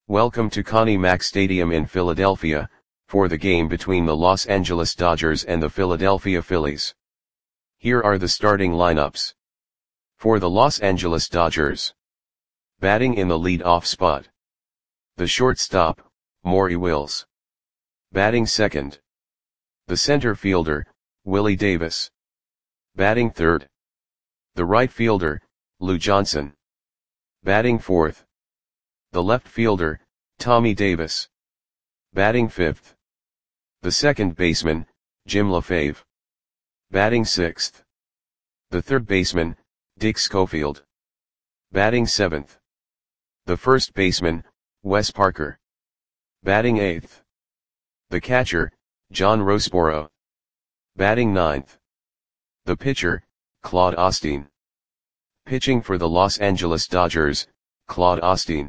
Welcome to Connie Mack Stadium in Philadelphia, for the game between the Los Angeles Dodgers and the Philadelphia Phillies. Here are the starting lineups. For the Los Angeles Dodgers. Batting in the lead-off spot. The shortstop, Maury Wills. Batting second. The center fielder, Willie Davis. Batting third. The right fielder, Lou Johnson. Batting fourth. The left fielder, Tommy Davis. Batting fifth. The second baseman, Jim LaFave. Batting sixth. The third baseman, Dick Schofield. Batting seventh. The first baseman, Wes Parker. Batting eighth. The catcher, John Roseboro. Batting ninth. The pitcher, Claude Osteen. Pitching for the Los Angeles Dodgers, Claude Osteen.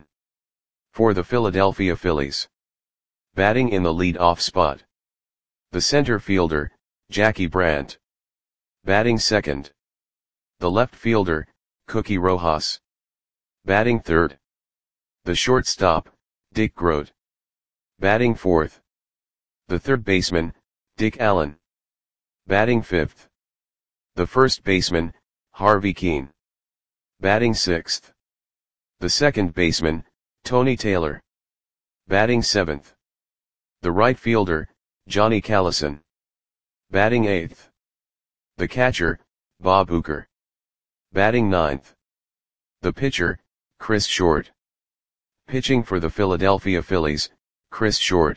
For the Philadelphia Phillies. Batting in the lead-off spot. The center fielder, Jackie Brandt. Batting second. The left fielder, Cookie Rojas. Batting third. The shortstop, Dick Groat. Batting fourth. The third baseman, Dick Allen. Batting fifth. The first baseman, Harvey Kuenn. Batting sixth. The second baseman, Tony Taylor. Batting seventh. The right fielder, Johnny Callison. Batting eighth. The catcher, Bob Uecker. Batting ninth. The pitcher, Chris Short. Pitching for the Philadelphia Phillies, Chris Short.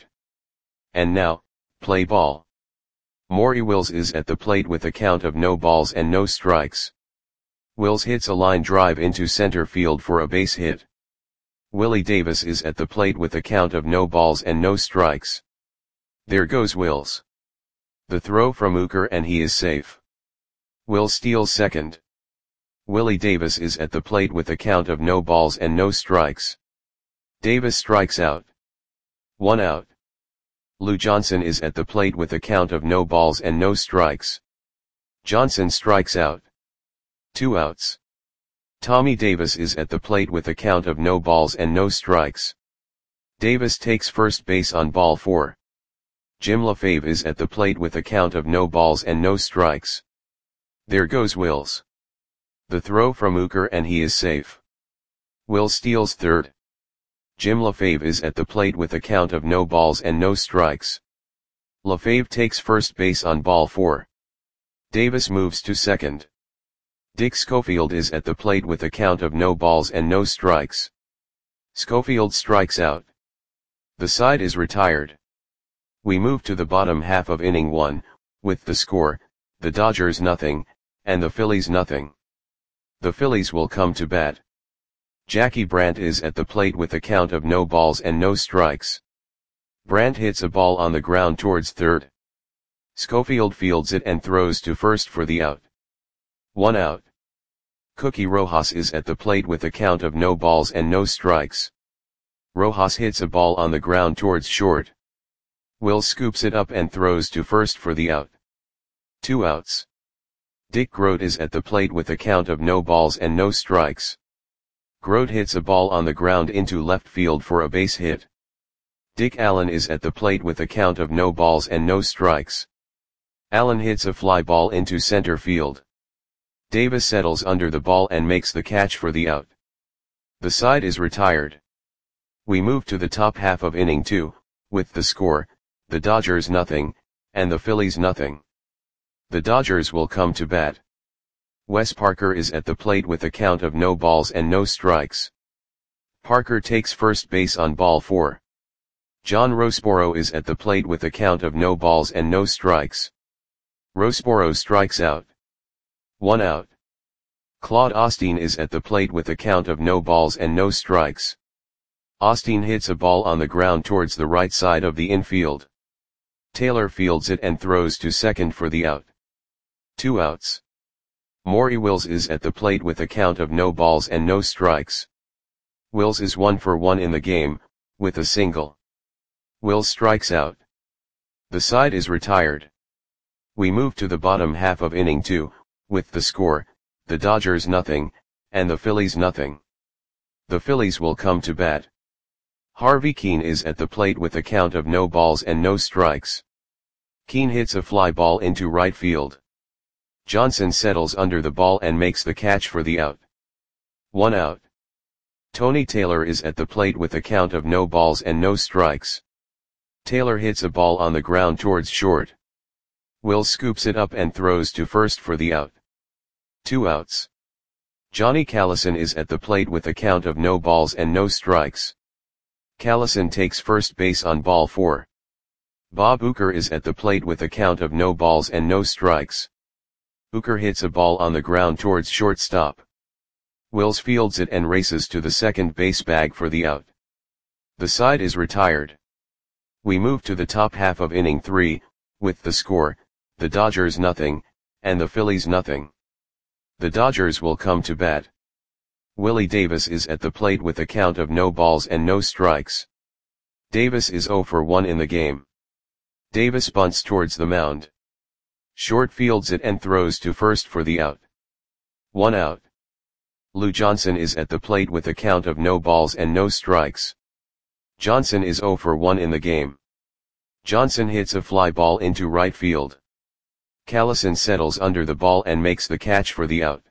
And now, play ball. Maury Wills is at the plate with a count of no balls and no strikes. Wills hits a line drive into center field for a base hit. Willie Davis is at the plate with a count of no balls and no strikes. There goes Wills. The throw from Uecker and he is safe. Wills steals second. Willie Davis is at the plate with a count of no balls and no strikes. Davis strikes out. 1 out. Lou Johnson is at the plate with a count of no balls and no strikes. Johnson strikes out. 2 outs. Tommy Davis is at the plate with a count of no balls and no strikes. Davis takes first base on ball 4. Jim LaFave is at the plate with a count of no balls and no strikes. There goes Wills. The throw from Uecker and he is safe. Wills steals third. Jim LaFave is at the plate with a count of no balls and no strikes. LaFave takes first base on ball 4. Davis moves to second. Dick Schofield is at the plate with a count of no balls and no strikes. Schofield strikes out. The side is retired. We move to the bottom half of inning 1, with the score, the Dodgers nothing, and the Phillies nothing. The Phillies will come to bat. Jackie Brandt is at the plate with a count of no balls and no strikes. Brandt hits a ball on the ground towards third. Schofield fields it and throws to first for the out. 1 out. Cookie Rojas is at the plate with a count of no balls and no strikes. Rojas hits a ball on the ground towards short. Wills scoops it up and throws to first for the out. 2 outs. Dick Groat is at the plate with a count of no balls and no strikes. Groat hits a ball on the ground into left field for a base hit. Dick Allen is at the plate with a count of no balls and no strikes. Allen hits a fly ball into center field. Davis settles under the ball and makes the catch for the out. The side is retired. We move to the top half of inning 2, with the score, the Dodgers nothing, and the Phillies nothing. The Dodgers will come to bat. Wes Parker is at the plate with a count of no balls and no strikes. Parker takes first base on ball 4. John Roseboro is at the plate with a count of no balls and no strikes. Roseboro strikes out. 1 out. Claude Osteen is at the plate with a count of no balls and no strikes. Osteen hits a ball on the ground towards the right side of the infield. Taylor fields it and throws to second for the out. 2 outs. Maury Wills is at the plate with a count of no balls and no strikes. Wills is 1 for 1 in the game, with a single. Wills strikes out. The side is retired. We move to the bottom half of inning 2, with the score, the Dodgers nothing, and the Phillies nothing. The Phillies will come to bat. Harvey Kuenn is at the plate with a count of no balls and no strikes. Kuenn hits a fly ball into right field. Johnson settles under the ball and makes the catch for the out. 1 out. Tony Taylor is at the plate with a count of no balls and no strikes. Taylor hits a ball on the ground towards short. Will scoops it up and throws to first for the out. 2 outs. Johnny Callison is at the plate with a count of no balls and no strikes. Callison takes first base on ball 4. Bob Uecker is at the plate with a count of no balls and no strikes. Uecker hits a ball on the ground towards shortstop. Wills fields it and races to the second base bag for the out. The side is retired. We move to the top half of inning 3, with the score, the Dodgers nothing, and the Phillies nothing. The Dodgers will come to bat. Willie Davis is at the plate with a count of no balls and no strikes. Davis is 0 for 1 in the game. Davis bunts towards the mound. Short fields it and throws to first for the out. 1 out. Lou Johnson is at the plate with a count of no balls and no strikes. Johnson is 0 for 1 in the game. Johnson hits a fly ball into right field. Callison settles under the ball and makes the catch for the out.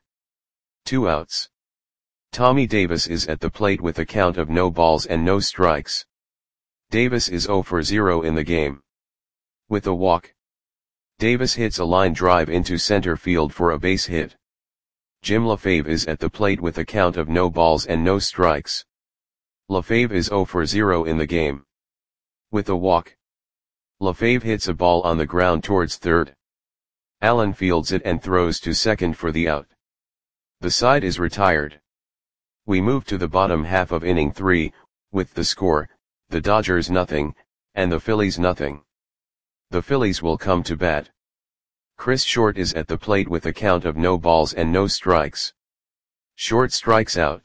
2 outs. Tommy Davis is at the plate with a count of no balls and no strikes. Davis is 0 for 0 in the game. With a walk, Davis hits a line drive into center field for a base hit. Jim LaFave is at the plate with a count of no balls and no strikes. LaFave is 0 for 0 in the game. With a walk, LaFave hits a ball on the ground towards third. Allen fields it and throws to second for the out. The side is retired. We move to the bottom half of inning 3, with the score, the Dodgers nothing, and the Phillies nothing. The Phillies will come to bat. Chris Short is at the plate with a count of no balls and no strikes. Short strikes out.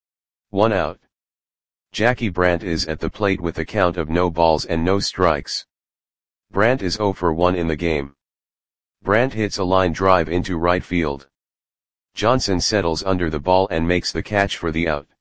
1 out. Jackie Brandt is at the plate with a count of no balls and no strikes. Brandt is 0 for 1 in the game. Brandt hits a line drive into right field. Johnson settles under the ball and makes the catch for the out.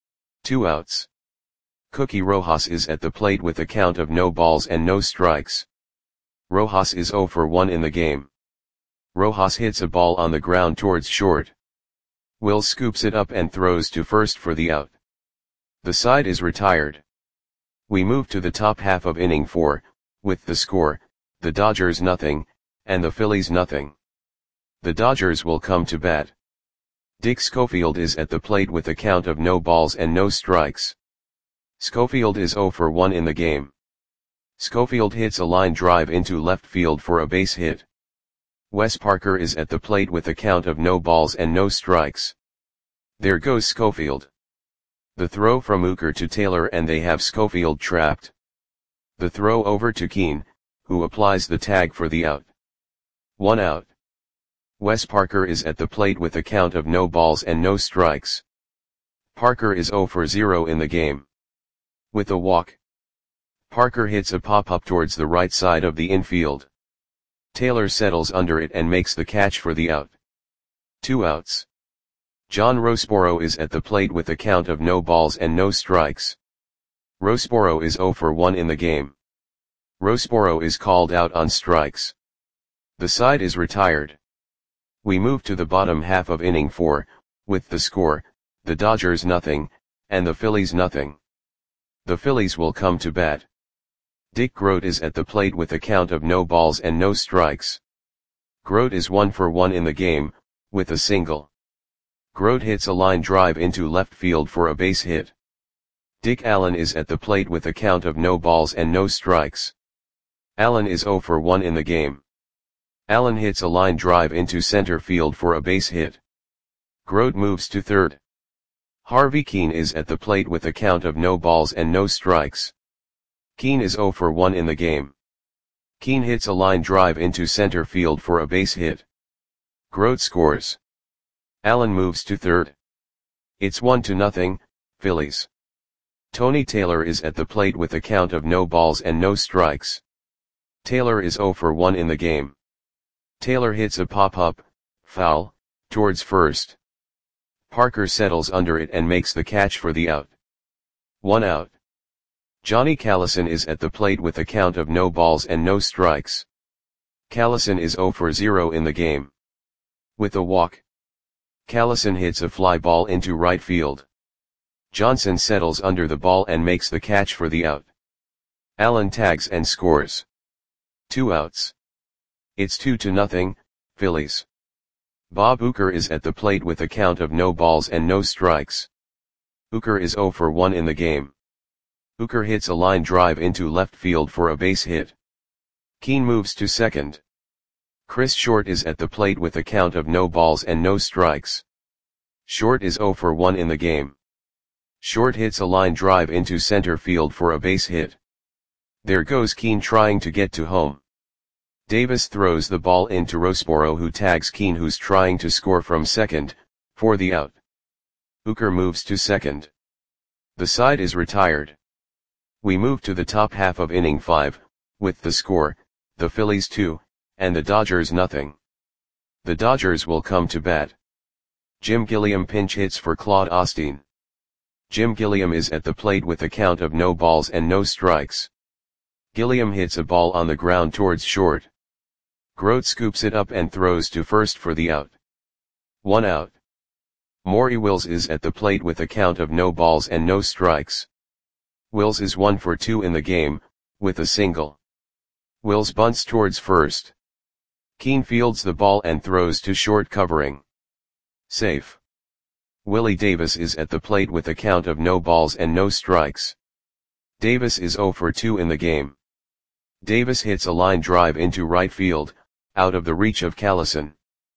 2 outs. Cookie Rojas is at the plate with a count of no balls and no strikes. Rojas is 0 for 1 in the game. Rojas hits a ball on the ground towards short. Will scoops it up and throws to first for the out. The side is retired. We move to the top half of inning 4, with the score, the Dodgers nothing, and the Phillies nothing. The Dodgers will come to bat. Dick Schofield is at the plate with a count of no balls and no strikes. Schofield is 0 for 1 in the game. Schofield hits a line drive into left field for a base hit. Wes Parker is at the plate with a count of no balls and no strikes. There goes Schofield. The throw from Uecker to Taylor and they have Schofield trapped. The throw over to Kuenn, who applies the tag for the out. 1 out. Wes Parker is at the plate with a count of no balls and no strikes. Parker is 0 for 0 in the game. With a walk, Parker hits a pop-up towards the right side of the infield. Taylor settles under it and makes the catch for the out. 2 outs. John Roseboro is at the plate with a count of no balls and no strikes. Roseboro is 0 for 1 in the game. Roseboro is called out on strikes. The side is retired. We move to the bottom half of inning 4, with the score, the Dodgers nothing, and the Phillies nothing. The Phillies will come to bat. Dick Groat is at the plate with a count of no balls and no strikes. Groat is 1 for 1 in the game, with a single. Groat hits a line drive into left field for a base hit. Dick Allen is at the plate with a count of no balls and no strikes. Allen is 0 for 1 in the game. Allen hits a line drive into center field for a base hit. Groat moves to third. Harvey Kuenn is at the plate with a count of no balls and no strikes. Kuenn is 0 for 1 in the game. Kuenn hits a line drive into center field for a base hit. Groat scores. Allen moves to third. It's 1-0, Phillies. Tony Taylor is at the plate with a count of no balls and no strikes. Taylor is 0 for 1 in the game. Taylor hits a pop-up, foul, towards first. Parker settles under it and makes the catch for the out. 1 out. Johnny Callison is at the plate with a count of no balls and no strikes. Callison is 0 for 0 in the game. With a walk, Callison hits a fly ball into right field. Johnson settles under the ball and makes the catch for the out. Allen tags and scores. 2 outs. It's 2-0, Phillies. Bob Uecker is at the plate with a count of no balls and no strikes. Uecker is 0 for 1 in the game. Uecker hits a line drive into left field for a base hit. Keane moves to second. Chris Short is at the plate with a count of no balls and no strikes. Short is 0 for 1 in the game. Short hits a line drive into center field for a base hit. There goes Keane trying to get to home. Davis throws the ball into Roseboro, who tags Keane, who's trying to score from second, for the out. Uecker moves to second. The side is retired. We move to the top half of inning 5, with the score, the Phillies 2, and the Dodgers nothing. The Dodgers will come to bat. Jim Gilliam pinch hits for Claude Osteen. Jim Gilliam is at the plate with a count of no balls and no strikes. Gilliam hits a ball on the ground towards short. Grote scoops it up and throws to first for the out. 1 out. Maury Wills is at the plate with a count of no balls and no strikes. Wills is 1 for 2 in the game, with a single. Wills bunts towards first. Keane fields the ball and throws to short, covering. Safe. Willie Davis is at the plate with a count of no balls and no strikes. Davis is 0 for 2 in the game. Davis hits a line drive into right field, out of the reach of Callison.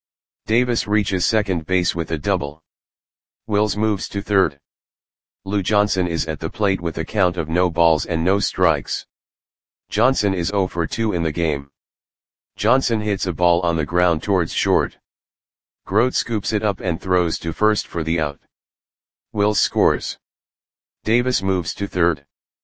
Davis reaches second base with a double. Wills moves to third. Lou Johnson is at the plate with a count of no balls and no strikes. Johnson is 0 for 2 in the game. Johnson hits a ball on the ground towards short. Grote scoops it up and throws to first for the out. Wills scores. Davis moves to third.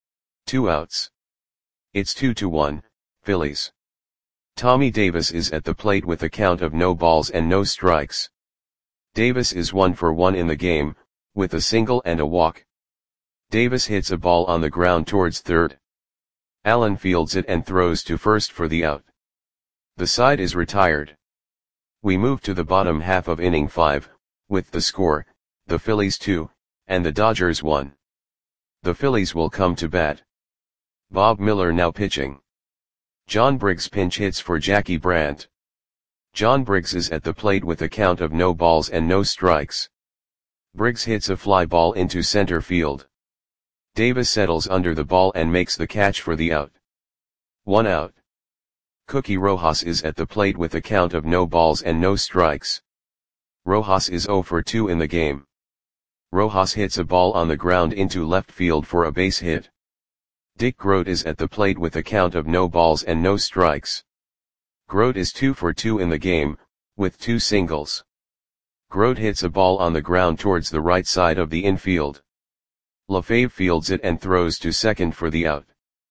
2 outs. It's 2-1, Phillies. Tommy Davis is at the plate with a count of no balls and no strikes. Davis is 1 for 1 in the game, with a single and a walk. Davis hits a ball on the ground towards third. Allen fields it and throws to first for the out. The side is retired. We move to the bottom half of inning 5, with the score, the Phillies 2, and the Dodgers 1. The Phillies will come to bat. Bob Miller now pitching. John Briggs pinch hits for Jackie Brandt. John Briggs is at the plate with a count of no balls and no strikes. Briggs hits a fly ball into center field. Davis settles under the ball and makes the catch for the out. 1 out. Cookie Rojas is at the plate with a count of no balls and no strikes. Rojas is 0 for 2 in the game. Rojas hits a ball on the ground into left field for a base hit. Dick Grote is at the plate with a count of no balls and no strikes. Grote is 2 for 2 in the game, with 2 singles. Grote hits a ball on the ground towards the right side of the infield. LaFave fields it and throws to second for the out.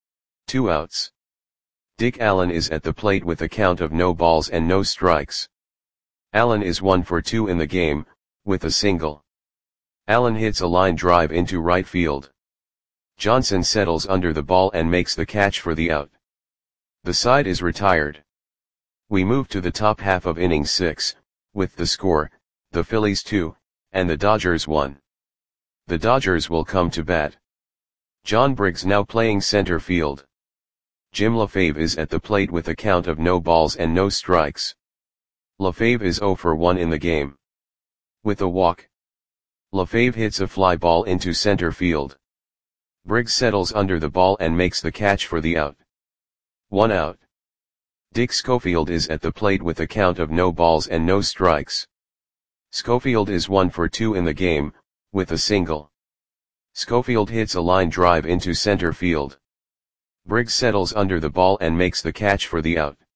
2 outs. Dick Allen is at the plate with a count of no balls and no strikes. Allen is 1 for 2 in the game, with a single. Allen hits a line drive into right field. Johnson settles under the ball and makes the catch for the out. The side is retired. We move to the top half of inning 6, with the score, the Phillies 2, and the Dodgers 1. The Dodgers will come to bat. John Briggs now playing center field. Jim LaFave is at the plate with a count of no balls and no strikes. LaFave is 0 for 1 in the game. With a walk, LaFave hits a fly ball into center field. Briggs settles under the ball and makes the catch for the out. 1 out. Dick Schofield is at the plate with a count of no balls and no strikes. Schofield is 1 for 2 in the game, with a single. Schofield hits a line drive into center field. Briggs settles under the ball and makes the catch for the out.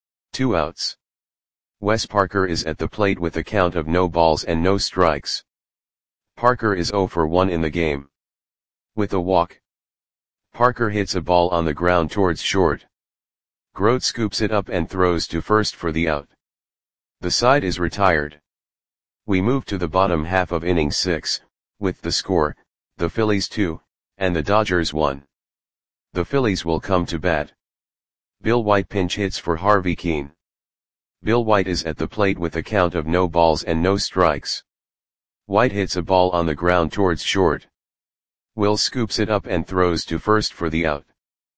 2 outs. Wes Parker is at the plate with a count of no balls and no strikes. Parker is 0 for 1 in the game. With a walk, Parker hits a ball on the ground towards short. Grote scoops it up and throws to first for the out. The side is retired. We move to the bottom half of inning 6, with the score, the Phillies 2, and the Dodgers 1. The Phillies will come to bat. Bill White pinch hits for Harvey Kuenn. Bill White is at the plate with a count of no balls and no strikes. White hits a ball on the ground towards short. Wills scoops it up and throws to first for the out.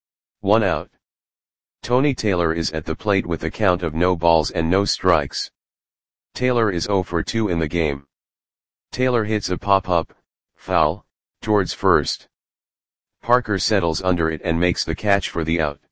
1 out. Tony Taylor is at the plate with a count of no balls and no strikes. Taylor is 0 for 2 in the game. Taylor hits a pop-up, foul, towards first. Parker settles under it and makes the catch for the out.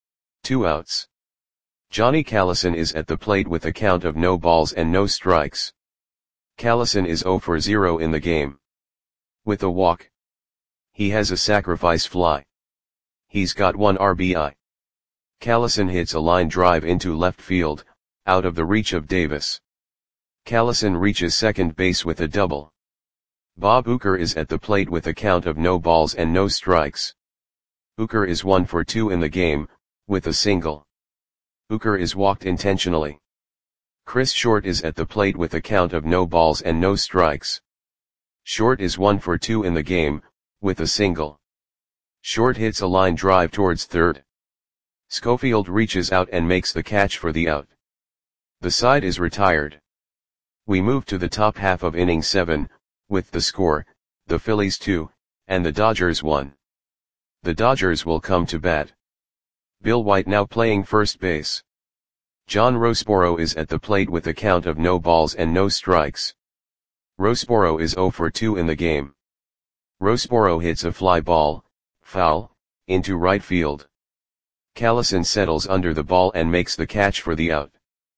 2 outs. Johnny Callison is at the plate with a count of no balls and no strikes. Callison is 0 for 0 in the game. With a walk. He has a sacrifice fly. He's got 1 RBI. Callison hits a line drive into left field, out of the reach of Davis. Callison reaches second base with a double. Bob Uecker is at the plate with a count of no balls and no strikes. Uecker is 1 for 2 in the game, with a single. Uecker is walked intentionally. Chris Short is at the plate with a count of no balls and no strikes. Short is 1 for 2 in the game, with a single. Short hits a line drive towards third. Schofield reaches out and makes the catch for the out. The side is retired. We move to the top half of inning 7, with the score, the Phillies 2, and the Dodgers 1. The Dodgers will come to bat. Bill White now playing first base. John Roseboro is at the plate with a count of no balls and no strikes. Roseboro is 0 for 2 in the game. Roseboro hits a fly ball, foul, into right field. Callison settles under the ball and makes the catch for the out.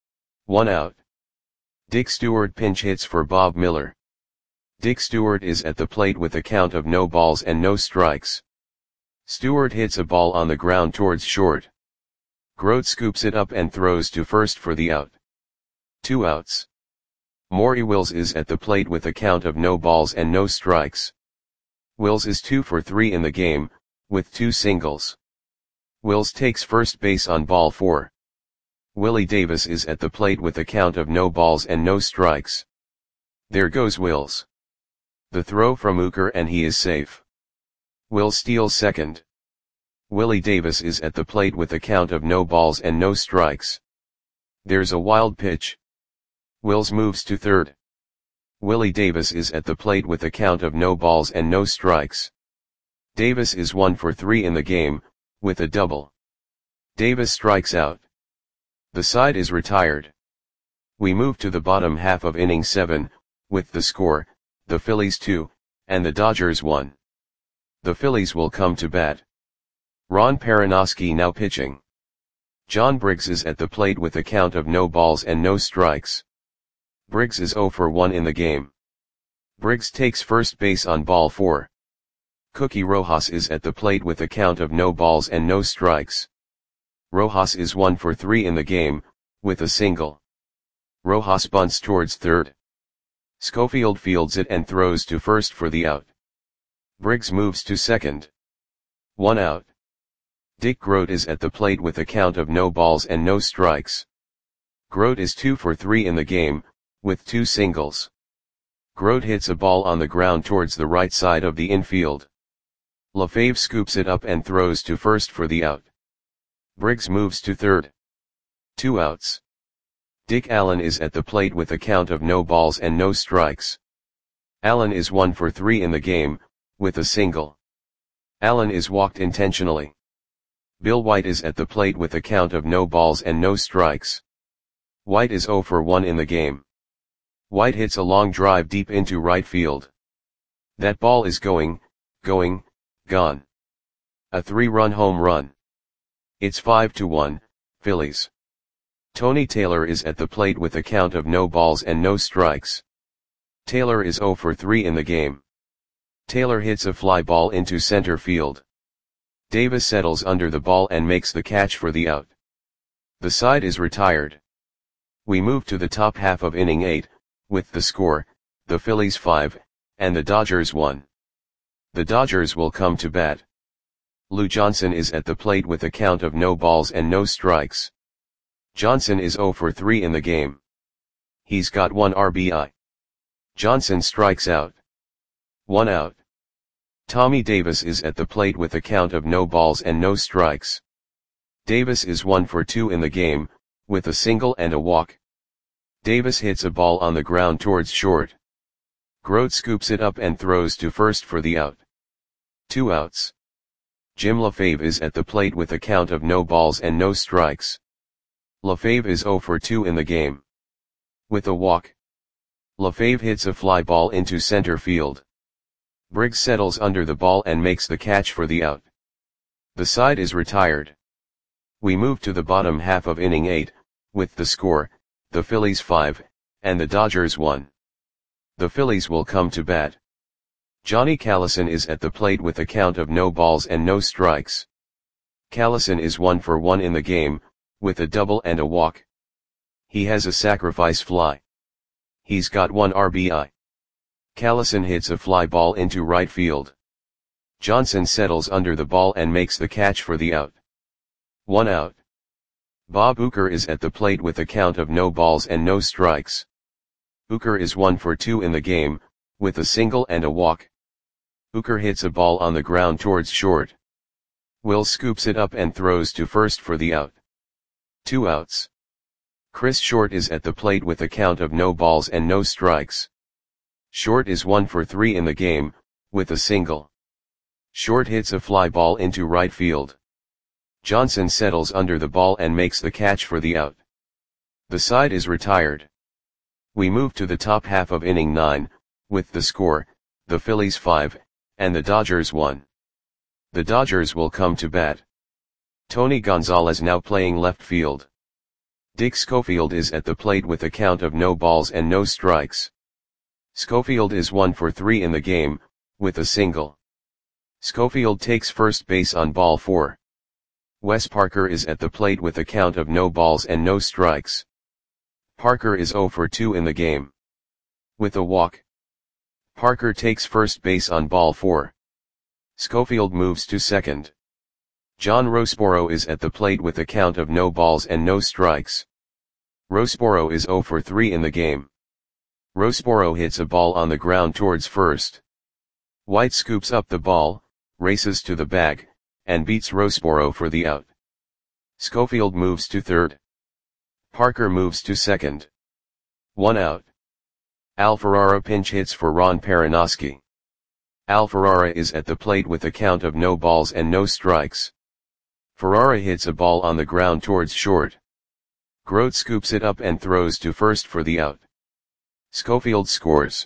1 out. Dick Stewart pinch hits for Bob Miller. Dick Stewart is at the plate with a count of no balls and no strikes. Stewart hits a ball on the ground towards short. Grote scoops it up and throws to first for the out. 2 outs. Maury Wills is at the plate with a count of no balls and no strikes. Wills is 2 for 3 in the game, with 2 singles. Wills takes first base on ball 4. Willie Davis is at the plate with a count of no balls and no strikes. There goes Wills. The throw from Uecker and he is safe. Wills steals second. Willie Davis is at the plate with a count of no balls and no strikes. There's a wild pitch. Wills moves to third. Willie Davis is at the plate with a count of no balls and no strikes. Davis is 1 for 3 in the game, with a double. Davis strikes out. The side is retired. We move to the bottom half of inning 7, with the score, the Phillies 2, and the Dodgers 1. The Phillies will come to bat. Ron Perranoski now pitching. John Briggs is at the plate with a count of no balls and no strikes. Briggs is 0 for 1 in the game. Briggs takes first base on ball 4. Cookie Rojas is at the plate with a count of no balls and no strikes. Rojas is 1 for 3 in the game, with a single. Rojas bunts towards third. Schofield fields it and throws to first for the out. Briggs moves to second. 1 out. Dick Grote is at the plate with a count of no balls and no strikes. Grote is 2 for 3 in the game, with 2 singles. Grote hits a ball on the ground towards the right side of the infield. LaFave scoops it up and throws to first for the out. Briggs moves to third. 2 outs. Dick Allen is at the plate with a count of no balls and no strikes. Allen is 1 for 3 in the game, with a single. Allen is walked intentionally. Bill White is at the plate with a count of no balls and no strikes. White is 0 for 1 in the game. White hits a long drive deep into right field. That ball is gone. A 3-run home run. It's 5-1, Phillies. Tony Taylor is at the plate with a count of no balls and no strikes. Taylor is 0 for 3 in the game. Taylor hits a fly ball into center field. Davis settles under the ball and makes the catch for the out. The side is retired. We move to the top half of inning 8, with the score, the Phillies 5, and the Dodgers 1. The Dodgers will come to bat. Lou Johnson is at the plate with a count of no balls and no strikes. Johnson is 0 for 3 in the game. He's got 1 RBI. Johnson strikes out. 1 out. Tommy Davis is at the plate with a count of no balls and no strikes. Davis is 1 for 2 in the game, with a single and a walk. Davis hits a ball on the ground towards short. Grote scoops it up and throws to first for the out. 2 outs. Jim LaFave is at the plate with a count of no balls and no strikes. LaFave is 0 for 2 in the game. With a walk. LaFave hits a fly ball into center field. Briggs settles under the ball and makes the catch for the out. The side is retired. We move to the bottom half of inning 8, with the score, the Phillies 5, and the Dodgers 1. The Phillies will come to bat. Johnny Callison is at the plate with a count of no balls and no strikes. Callison is 1 for 1 in the game, with a double and a walk. He has a sacrifice fly. He's got 1 RBI. Callison hits a fly ball into right field. Johnson settles under the ball and makes the catch for the out. 1 out. Bob Uecker is at the plate with a count of no balls and no strikes. Uecker is 1 for 2 in the game, with a single and a walk. Uecker hits a ball on the ground towards short. Will scoops it up and throws to first for the out. 2 outs. Chris Short is at the plate with a count of no balls and no strikes. Short is 1 for 3 in the game, with a single. Short hits a fly ball into right field. Johnson settles under the ball and makes the catch for the out. The side is retired. We move to the top half of inning 9, with the score, the Phillies 5, and the Dodgers 1. The Dodgers will come to bat. Tony Gonzalez now playing left field. Dick Schofield is at the plate with a count of no balls and no strikes. Schofield is 1 for 3 in the game, with a single. Schofield takes first base on ball 4. Wes Parker is at the plate with a count of no balls and no strikes. Parker is 0 for 2 in the game. With a walk. Parker takes first base on ball 4. Schofield moves to second. John Roseboro is at the plate with a count of no balls and no strikes. Roseboro is 0 for 3 in the game. Roseboro hits a ball on the ground towards first. White scoops up the ball, races to the bag, and beats Roseboro for the out. Schofield moves to third. Parker moves to second. 1 out. Al Ferrara pinch hits for Ron Perranoski. Al Ferrara is at the plate with a count of no balls and no strikes. Ferrara hits a ball on the ground towards short. Grote scoops it up and throws to first for the out. Schofield scores.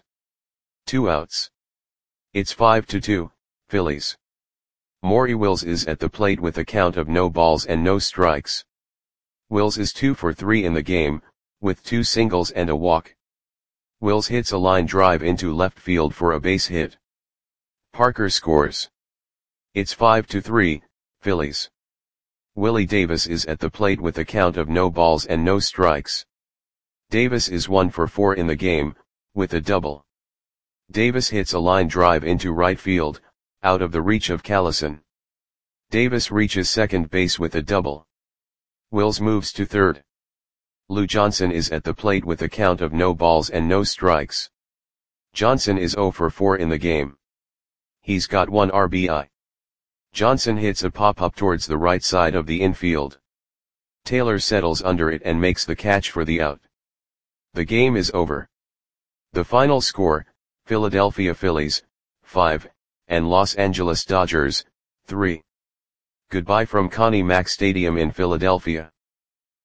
2 outs. It's 5-2, Phillies. Maury Wills is at the plate with a count of no balls and no strikes. Wills is 2 for 3 in the game, with 2 singles and a walk. Wills hits a line drive into left field for a base hit. Parker scores. It's 5-3, Phillies. Willie Davis is at the plate with a count of no balls and no strikes. Davis is 1 for 4 in the game, with a double. Davis hits a line drive into right field, out of the reach of Callison. Davis reaches second base with a double. Wills moves to third. Lou Johnson is at the plate with a count of no balls and no strikes. Johnson is 0 for 4 in the game. He's got 1 RBI. Johnson hits a pop-up towards the right side of the infield. Taylor settles under it and makes the catch for the out. The game is over. The final score, Philadelphia Phillies, 5, and Los Angeles Dodgers, 3. Goodbye from Connie Mack Stadium in Philadelphia.